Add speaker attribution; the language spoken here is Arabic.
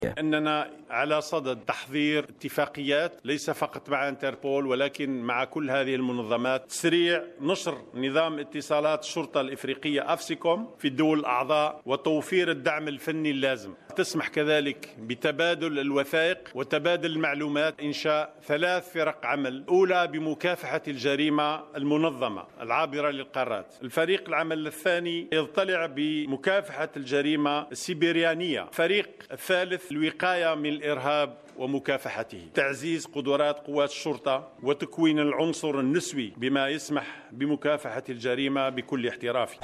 Speaker 1: أننا على صدد تحضير اتفاقيات ليس فقط مع انتربول ولكن مع كل هذه المنظمات، تسريع نشر نظام اتصالات الشرطة الإفريقية أفسيكوم في الدول الأعضاء وتوفير الدعم الفني اللازم. تسمح كذلك بتبادل الوثائق وتبادل المعلومات، إنشاء 3 فرق عمل، أولى بمكافحة الجريمة المنظمة العابرة للقارات، الفريق العمل الثاني يضطلع بمكافحة الجريمة السيبريانية، الفريق الثالث الوقاية من الإرهاب ومكافحته، تعزيز قدرات قوات الشرطة وتكوين العنصر النسوي بما يسمح بمكافحة الجريمة بكل احتراف.